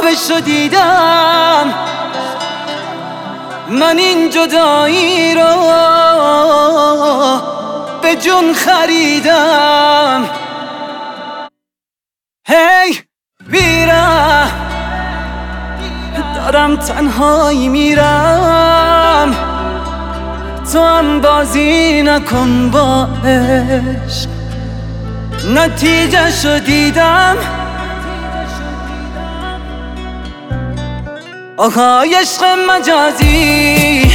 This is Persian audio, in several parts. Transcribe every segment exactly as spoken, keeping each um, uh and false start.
خوابشو دیدم، من این جدایی رو به جون خریدم. هی بیرم، دارم تنهایی میرم، تو هم بازی نکن با عشق. نتیجه شو دیدم، آهای عشق مجازی،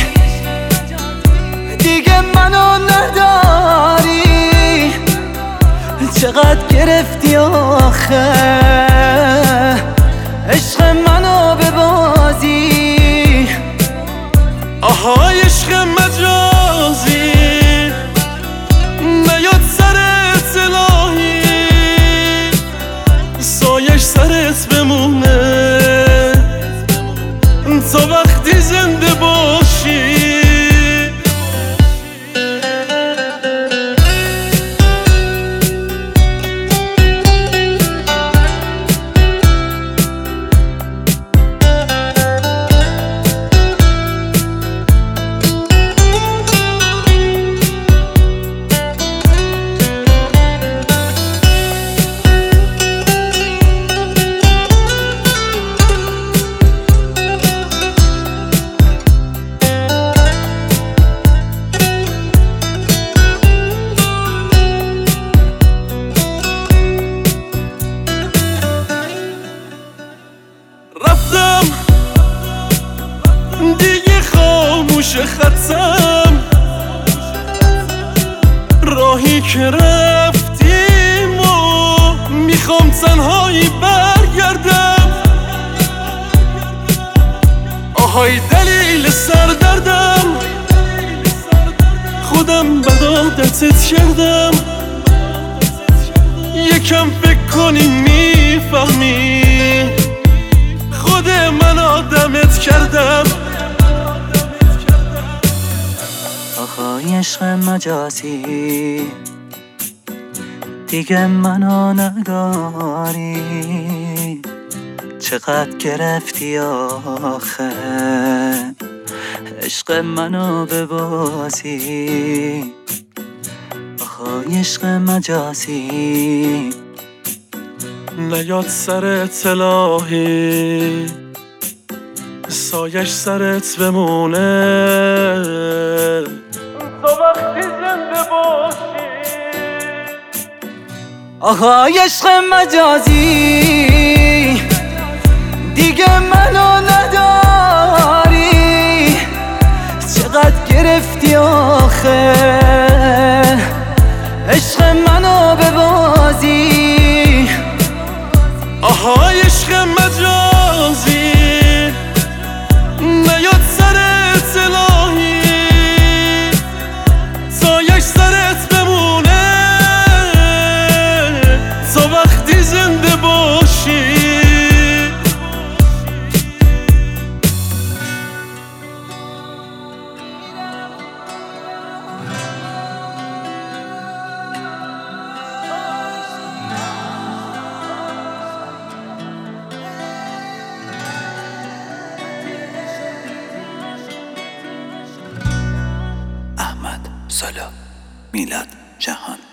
دیگه منو نداری. چقدر گرفتی آخه عشق منو به بازی. آهای عشق مجازی، نیاد سرت الهی، سایش سرت بمونه تا وقتی زنده باشی. رفتم دیگه خاموش خطم، راهی که رفتیم و میخوام تنهایی برگردم. آهای دلیل سردردم، خودم بد عادتت کردم. یکم فکر کنی میفهمی خود من آدمت کردم. آهای عشق مجازی، دیگه منو نداری. چقدر گرفتی آخه عشق منو به بازی. آهای عشق مجازی، نیاد سرت الهی، سایش سرت بمونه تا وقتی زنده باشی. آهای عشق مجازی، دیگه منو نداری. چقدر گرفتی آخه عشق منو به بازی. آهای عشق مجازی، نیاد سرت الهی، سایش سرت بمونه تا وقتی زنده باشی. احمد سالا، میلاد جهان.